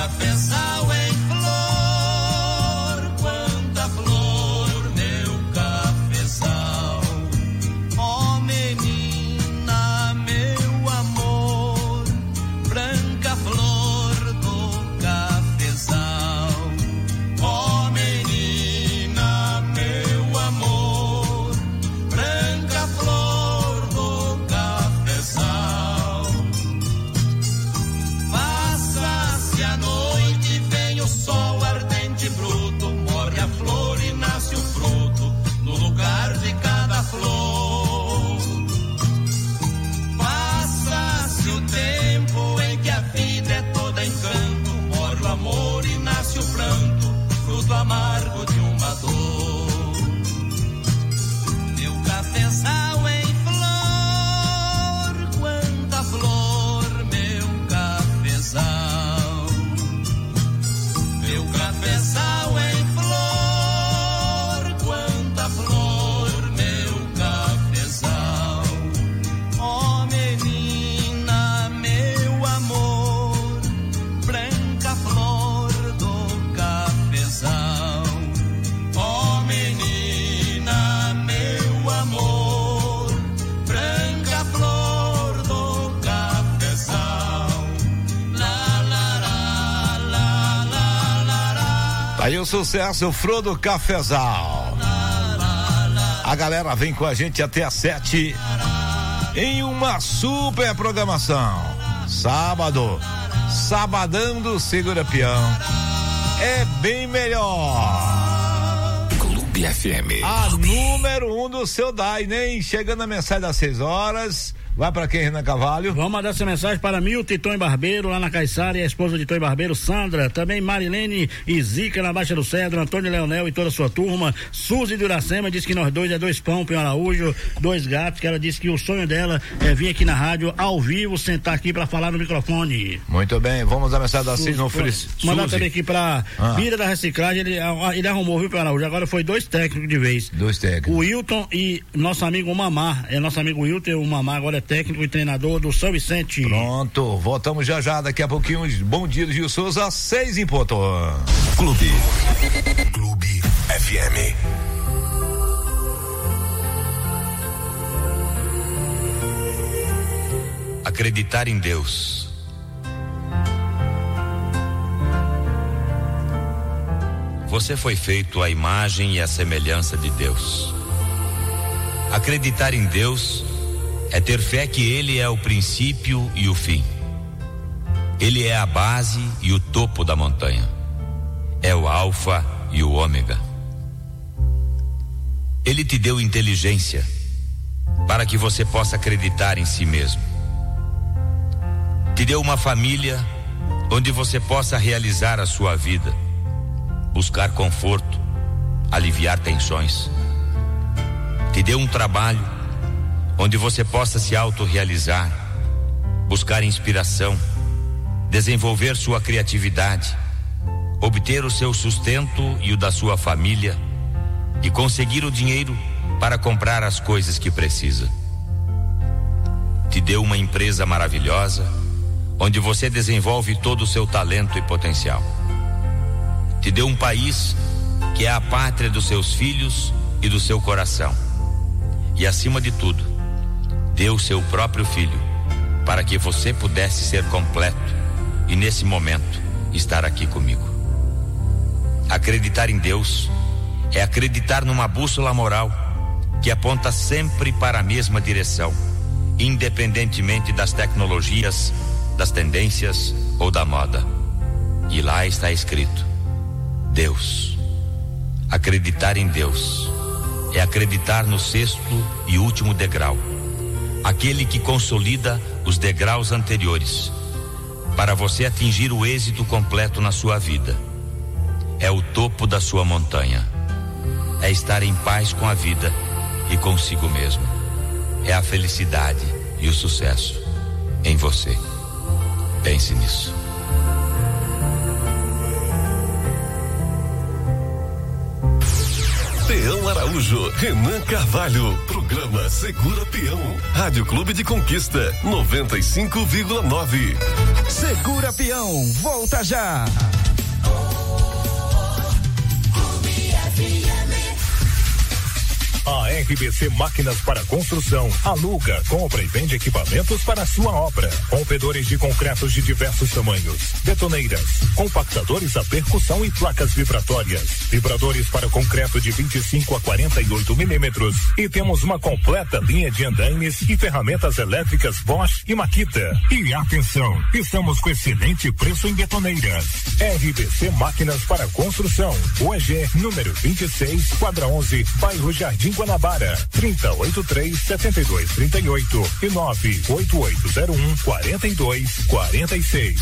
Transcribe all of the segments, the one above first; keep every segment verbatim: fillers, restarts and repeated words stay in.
cafezal em flor, quanta flor, meu cafezal. Ó menina, meu amor, branca flor do cafezal. Ó menina, meu amor, branca flor do cafezal. Passa-se a noite, vem o sol ardente e bruto, morre a flor e nasce o fruto no lugar de cada flor. Passa-se o tempo em que a vida é toda encanto, morre o amor e nasce o pranto, fruto amargo de uma dor. Meu cafezal em flor, quanta flor, meu cafezal. Meu cafezal em flor, quanta flor, meu cafezal. Ó menina, meu amor, branca flor do cafezal. Ó menina, meu amor, branca flor do cafezal. La la la la la la la. Aí o sucesso, Flor do Cafezal. A galera vem com a gente até às sete em uma super programação. Sábado, sabadão do Segura Peão. É bem melhor. Clube F M. A número um do seu D A I, nem chegando a mensagem das seis horas. Vai pra quem, Renan Carvalho? Vamos mandar essa mensagem para Milton Tom Barbeiro, lá na Caiçara, e a esposa de Tom Barbeiro, Sandra. Também Marilene e Zica, na Baixa do Cedro, Antônio Leonel e toda a sua turma. Suzy de Uracema diz que nós dois é dois pão, Pinho Araújo, dois gatos, que ela disse que o sonho dela é vir aqui na rádio, ao vivo, sentar aqui pra falar no microfone. Muito bem, vamos a mensagem da Cis no Fris. Mandar também aqui pra ah. Bira da Reciclagem, ele, ele arrumou, viu, Pinho Araújo? Agora foi dois técnicos de vez. Dois técnicos. O Wilton e nosso amigo Mamá, é nosso amigo Wilton, o Mamá agora é técnico e treinador do São Vicente. Pronto, voltamos já já, daqui a pouquinho. Bom dia do Gil Souza, seis em ponto. Clube. Clube F M. Acreditar em Deus. Você foi feito à imagem e à semelhança de Deus. Acreditar em Deus é ter fé que Ele é o princípio e o fim. Ele é a base e o topo da montanha. É o alfa e o ômega. Ele te deu inteligência para que você possa acreditar em si mesmo. Te deu uma família onde você possa realizar a sua vida, buscar conforto, aliviar tensões. Te deu um trabalho onde você possa se autorrealizar, buscar inspiração, desenvolver sua criatividade, obter o seu sustento e o da sua família e conseguir o dinheiro para comprar as coisas que precisa. Te deu uma empresa maravilhosa, onde você desenvolve todo o seu talento e potencial. Te deu um país que é a pátria dos seus filhos e do seu coração. E acima de tudo, deu seu próprio filho para que você pudesse ser completo e nesse momento estar aqui comigo. Acreditar em Deus é acreditar numa bússola moral que aponta sempre para a mesma direção, independentemente das tecnologias, das tendências ou da moda. E lá está escrito: Deus. Acreditar em Deus é acreditar no sexto e último degrau, aquele que consolida os degraus anteriores, para você atingir o êxito completo na sua vida. É o topo da sua montanha. É estar em paz com a vida e consigo mesmo. É a felicidade e o sucesso em você. Pense nisso. Peão Araújo, Renan Carvalho, programa Segura Peão, Rádio Clube de Conquista, noventa e cinco vírgula nove. Segura Peão, volta já. A R B C Máquinas para Construção aluga, compra e vende equipamentos para a sua obra. Rompedores de concretos de diversos tamanhos, betoneiras, compactadores a percussão e placas vibratórias, vibradores para concreto de vinte e cinco a quarenta e oito milímetros. E temos uma completa linha de andaimes e ferramentas elétricas Bosch e Makita. E atenção, estamos com excelente preço em betoneiras. R B C Máquinas para Construção, U E G número vinte e seis, quadra onze, bairro Jardim Guanabara, trinta, oitenta e três, setenta e dois, trinta e oito e nove oito oito zero um, quarenta e dois, quarenta e seis.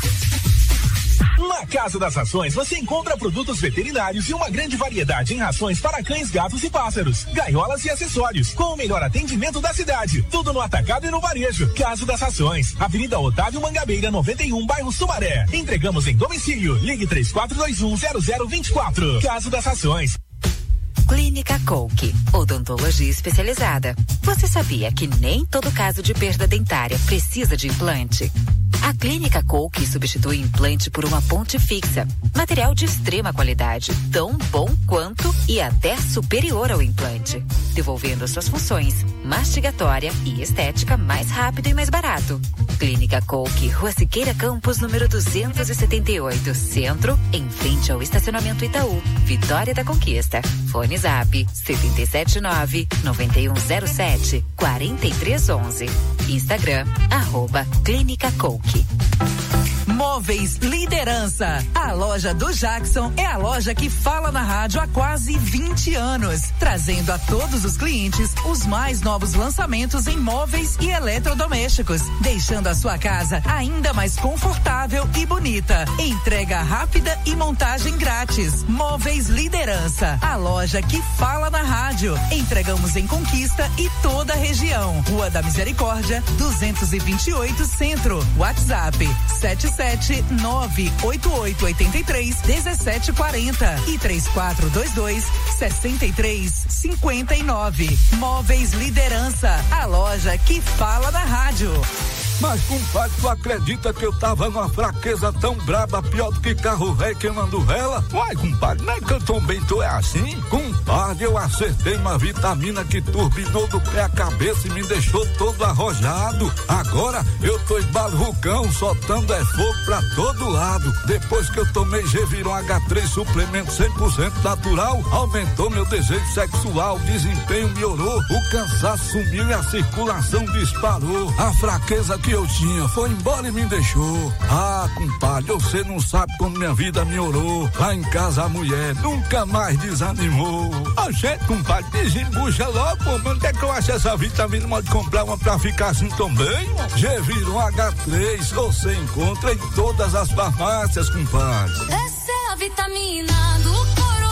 Na Casa das Rações você encontra produtos veterinários e uma grande variedade em rações para cães, gatos e pássaros, gaiolas e acessórios, com o melhor atendimento da cidade. Tudo no atacado e no varejo. Casa das Rações, Avenida Otávio Mangabeira, noventa e um, bairro Sumaré. Entregamos em domicílio. Ligue três quatro dois um, zero zero dois quatro. Casa das Rações. Clínica Coke, odontologia especializada. Você sabia que nem todo caso de perda dentária precisa de implante? A Clínica Coke substitui implante por uma ponte fixa, material de extrema qualidade, tão bom quanto e até superior ao implante, devolvendo suas funções mastigatória e estética mais rápido e mais barato. Clínica Coke, Rua Siqueira Campos, número duzentos e setenta e oito, Centro, em frente ao estacionamento Itaú, Vitória da Conquista. Fone Zap sete sete nove, nove um zero sete, quatro três um um. Instagram, arroba Clínica Coke. Móveis Liderança. A loja do Jackson é a loja que fala na rádio há quase vinte anos, trazendo a todos os clientes os mais novos lançamentos em móveis e eletrodomésticos, deixando a sua casa ainda mais confortável e bonita. Entrega rápida e montagem grátis. Móveis Liderança, a loja que fala na rádio. Entregamos em Conquista e toda a região. Rua da Misericórdia, duzentos e vinte e oito, Centro. WhatsApp sete sete nove oito oito oito três um sete quatro zero e três quatro dois dois seis três cinco nove. Móveis Liderança, a loja que fala na rádio. Mas, compadre, tu acredita que eu tava numa fraqueza tão braba, pior do que carro velho queimando vela? Uai, compadre, não é que eu também tô é assim? Compadre, eu acertei uma vitamina que turbinou do pé à cabeça e me deixou todo arrojado. Agora eu tô embalucão, soltando é fogo pra todo lado. Depois que eu tomei Geviron H três, suplemento cem por cento natural, aumentou meu desejo sexual, o desempenho melhorou, o cansaço sumiu e a circulação disparou. A fraqueza que eu tinha foi embora e me deixou. Ah, compadre, você não sabe como minha vida melhorou. Lá em casa a mulher nunca mais desanimou. A gente, compadre, desembucha logo, pô, mas onde é que eu acho essa vitamina? Pode comprar uma pra ficar assim também? Geviron H três, você encontra em todas as farmácias, compadre. Essa é a vitamina do Coroa.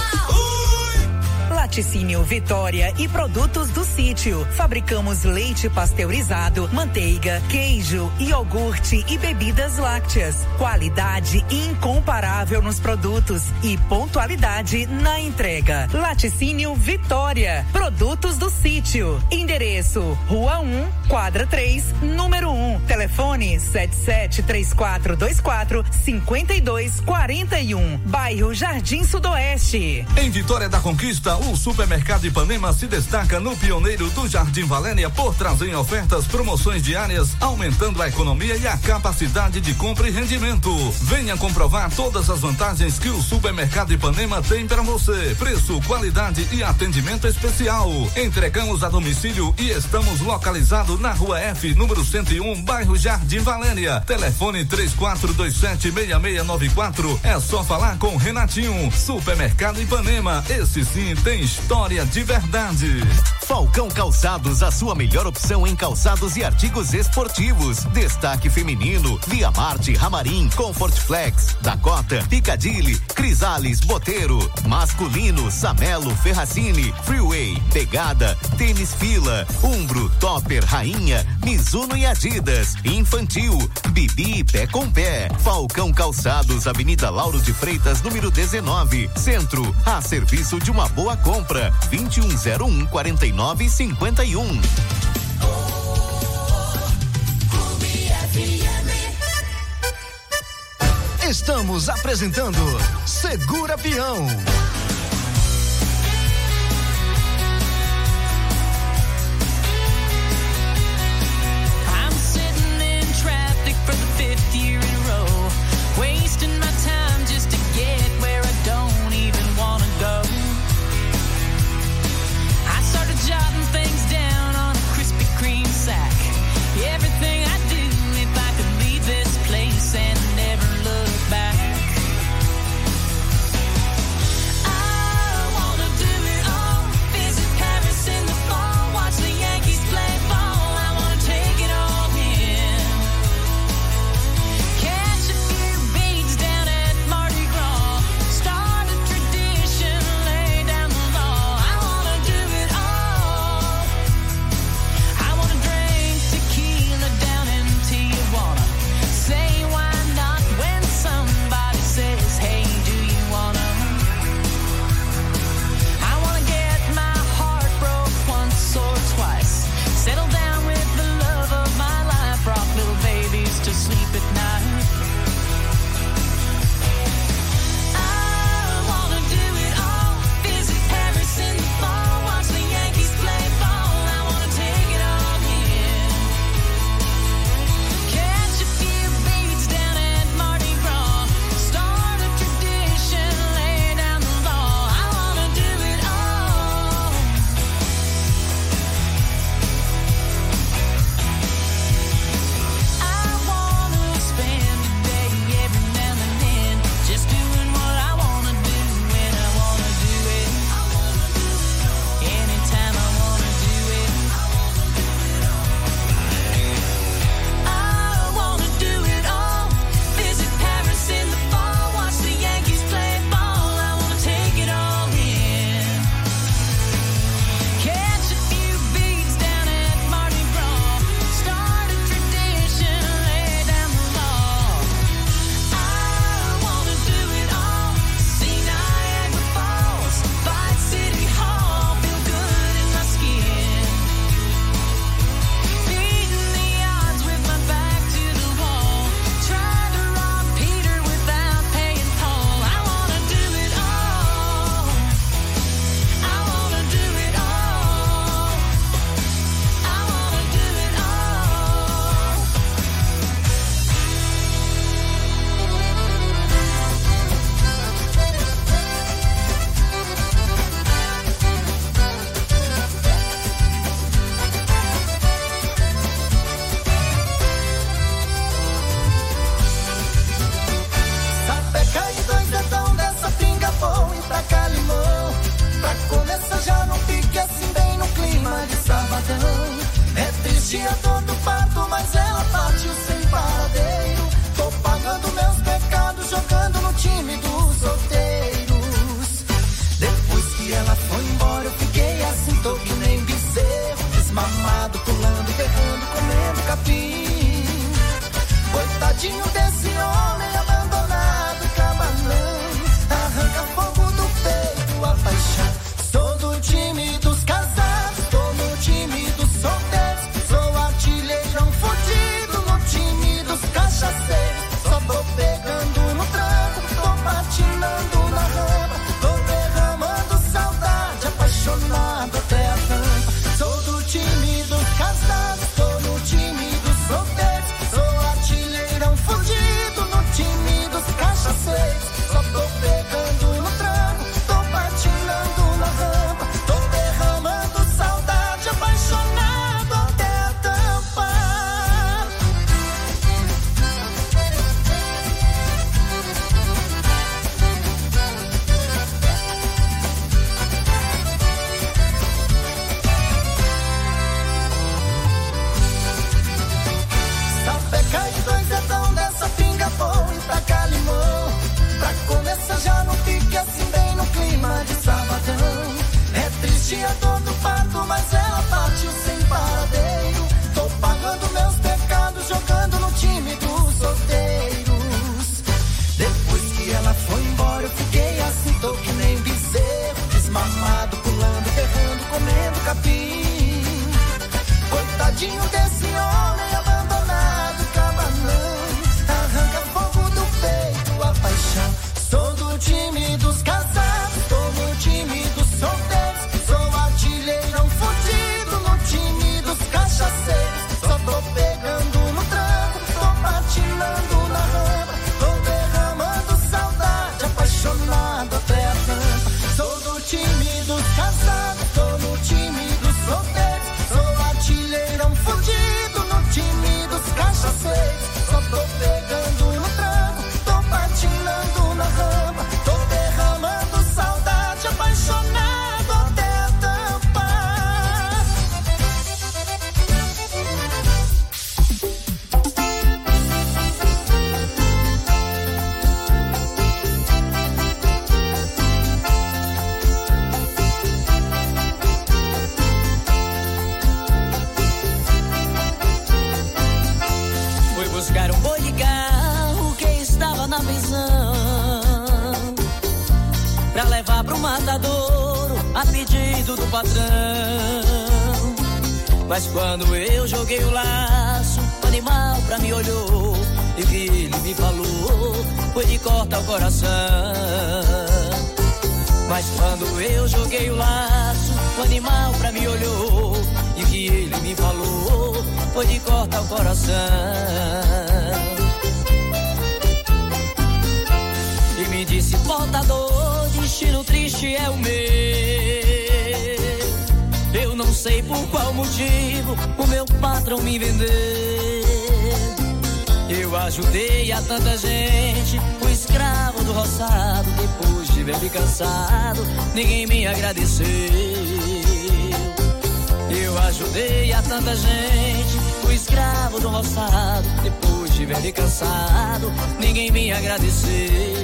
Laticínio Vitória e produtos do sítio. Fabricamos leite pasteurizado, manteiga, queijo, iogurte e bebidas lácteas. Qualidade incomparável nos produtos e pontualidade na entrega. Laticínio Vitória. Produtos do sítio. Endereço: Rua um, quadra três, número um. Telefone sete sete três quatro dois quatro cinco dois quatro um. Bairro Jardim Sudoeste. Em Vitória da Conquista, o Supermercado Ipanema se destaca no pioneiro do Jardim Valéria por trazer ofertas, promoções diárias, aumentando a economia e a capacidade de compra e rendimento. Venha comprovar todas as vantagens que o Supermercado Ipanema tem para você. Preço, qualidade e atendimento especial. Entregamos a domicílio e estamos localizados na Rua F, número cento e um, bairro Jardim Valéria. Telefone três quatro dois sete, seis seis nove quatro. É só falar com Renatinho. Supermercado Ipanema, esse sim tem história de verdade. Falcão Calçados, a sua melhor opção em calçados e artigos esportivos. Destaque feminino, Via Marte, Ramarim, Comfort Flex, Dakota, Piccadilly, Crisales, Boteiro. Masculino, Samelo, Ferracini, Freeway, Pegada, Tênis Fila, Umbro, Topper, Rainha, Mizuno e Adidas. infantil, Bibi e Pé com Pé, Falcão Calçados, Avenida Lauro de Freitas, número dezenove, Centro, a serviço de uma boa compra, vinte e um zero um, quarenta e nove, cinquenta e um. Estamos apresentando Segura Peão. I'm sitting in traffic for the fifth year in a row, wasting my time just to get where I don't even want to go. I started jotting things down on a Krispy Kreme sack. Everything I do, if I could leave this place and never look back. I wanna do it all, visit Paris in the fall, watch the Yankees play ball. I wanna take it all in, catch a few beads down at Mardi Gras, start a tradition, lay down the law. I wanna do it all. I wanna drink tequila down in Tijuana, say why not when somebody says, hey, do you wanna? I wanna get my heart broke once or twice, settle down with the love of my life, rock little babies to sleep at night. I wanna do it all, visit Paris in the fall, watch the Yankees play ball. I wanna take it all in, catch a few beads down at Mardi Gras, start a tradition, lay down the law. I wanna do it all. I wanna spend a day every now and then, just doing what I wanna do when I wanna do it, anytime I wanna do it. I wanna do it all, visit Paris in the fall, watch the Yankees play ball. I wanna take it all in, catch a few beads down at Mardi Gras, start a tradition, lay down the law. I wanna do it all, see Niagara Falls, fight City Hall, feel good in my skin, beating the odds with my back to the wall, try to rob Peter without paying Paul. I wanna do it all, I wanna do it all, I wanna do it all. Sapeca e dois dedão dessa pinga bom e pra cá limão. Pra começar já não fique assim bem no clima de sabadão. É triste a dor do parto, mas ela partiu sem paradeiro. Tô pagando meus pecados, jogando no time dos solteiros. Depois que ela foi embora eu fiquei assim, tô que nem bezerro, desmamado, pulando, berrando, comendo capim. Coitadinho desse homem abandonado, cabalão, arranca fogo do peito, a paixão. Sou do time dos casados, tô no time dos solteiros, sou artilheirão fudido no time dos cachaceiros. Só tô pegando no tranco, tô patinando na rampa, tô derramando saudade, apaixonado até a tampa. Sou do time dos casados, tô no time dos solteiros, sou artilheirão fudido no time dos cachaceiros. Só tô pegando no tranco, tô patinando na rampa, tô derramando saudade, apaixonado até a tampa. Sapeca e dois dedão dessa pinga bom e pra cá limão. Pra começar já não fique assim bem no clima de sabadão. É triste a dor do parto, mas ela partiu sem paradeiro. Tô pagando meus pecados, jogando buscar um boi de carro que estava na pensão, pra levar pro matadouro a pedido do patrão. Mas quando eu joguei o laço, o animal pra mim olhou, e o que ele me falou foi de cortar o coração. Mas quando eu joguei o laço, o animal pra mim olhou, e o que ele me falou foi de cortar o coração. E me disse, portador, destino triste é o meu. Eu não sei por qual motivo o meu patrão me vendeu. Eu ajudei a tanta gente, o escravo do roçado. Depois de ver me cansado, ninguém me agradeceu. Eu ajudei a tanta gente, o escravo do roçado. Depois de ver me cansado, ninguém me agradeceu.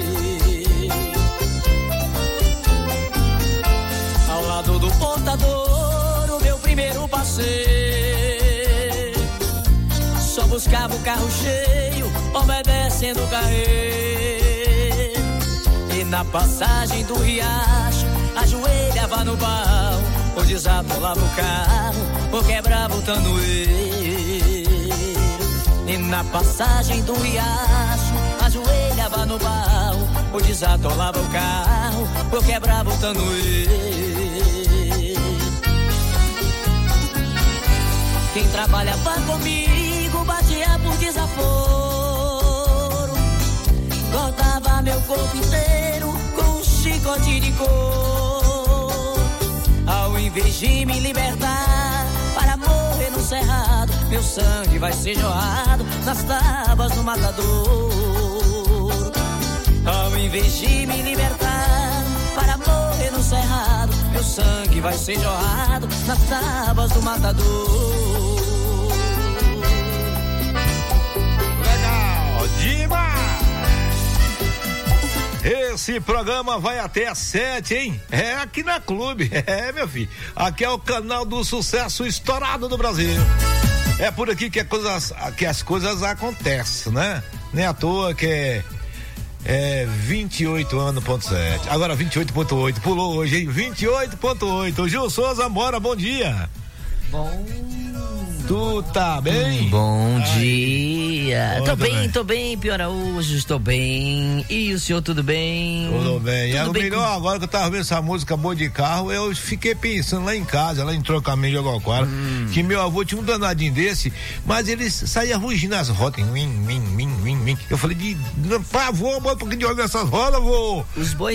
Ao lado do portador, o meu primeiro passeio, só buscava o carro cheio, obedecendo o carreiro. E na passagem do riacho, ajoelhava no balão, ou desatolava o carro, ou quebrava o tanoeiro. E na passagem do riacho, ajoelhava no balão, ou desatolava o carro, ou quebrava o tanoeiro. Quem trabalhava comigo batia por desaforo, cortava meu corpo inteiro com um chicote de couro. Ao invés de me libertar para morrer no cerrado, meu sangue vai ser jorrado nas tábuas do matador. Ao invés de me libertar para morrer no cerrado, meu sangue vai ser jorrado nas tábuas do matador. Legal, demais! Esse programa vai até às sete, hein? É aqui na Clube, é, meu filho. Aqui é o canal do sucesso estourado do Brasil. É por aqui que, a coisas, que as coisas acontecem, né? Nem à toa que é, é vinte e oito anos, ponto sete. Agora vinte e oito ponto oito. Pulou hoje, hein? vinte e oito ponto oito. O Gil Souza, bora, bom dia. Bom. Tu tá bem? Bom dia. Ai. Tô bem, tô bem, Pio Araújo, estou bem. E o senhor, tudo bem? Tudo bem. Tudo é o bem melhor, com... agora que eu tava vendo essa música boa de carro, eu fiquei pensando lá em casa, lá em Trocamento de Aguaquara, hum. que meu avô tinha um danadinho desse, mas ele saía rugindo nas rodas. Wim, wim, wim, wim, wim. Eu falei, de, pá, avô, bota um pouquinho de óleo nessas rodas, avô. Os boi